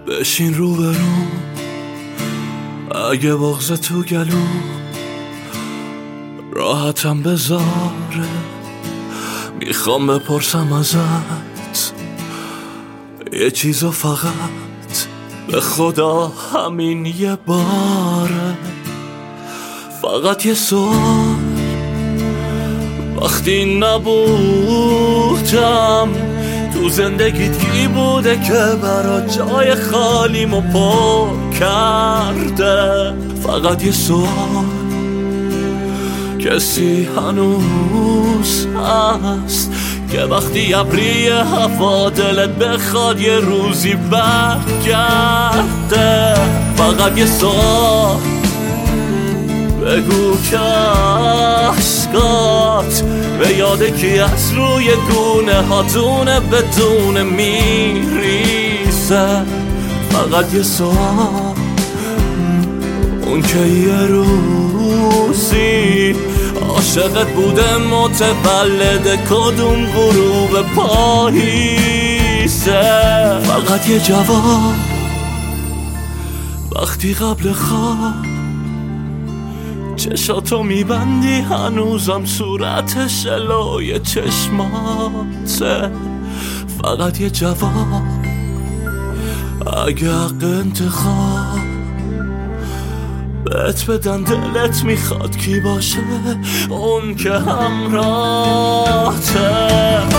بشین رو برو، اگه بغض تو گلو راحتم بذاره. میخوام بپرسم ازت یه چیزو، فقط به خدا همین یه باره. فقط یه سوال، وقتی نبودم تو زندگیت کی بوده که برا جای خالیمو پر کرده؟ فقط یه سوال، کسی هنوز هست که وقتی ابری هوا دلت بخواد یه روزی برگرده؟ فقط یه سوال، بگو که عشقات به یاد کی از روی گونه هاتونه بدون میریزه. فقط یه سوال، اون که یه روزی عاشقت بوده متولد کدوم غروب پاییزه. فقط یه جواب، وقتی قبل خواب چشاتو میبندی هنوزم صورت شلوی چشماته. فقط یه جواب، اگه حق انتخاب بهت بدن دلت میخواد کی باشه اون که همراهته.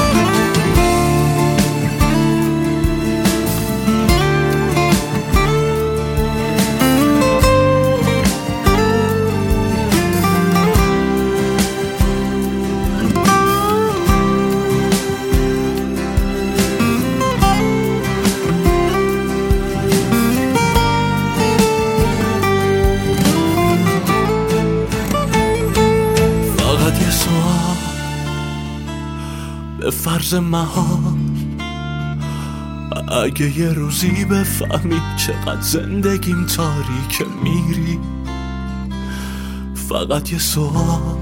به فرض محال اگه یه روزی بفهمی چقدر زندگیم تاریکه میری، فقط یه سوال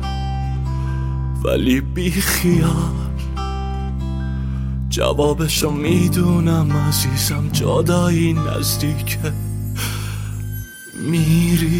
ولی بی خیال، جوابشو میدونم عزیزم، جدایی نزدیکه میری.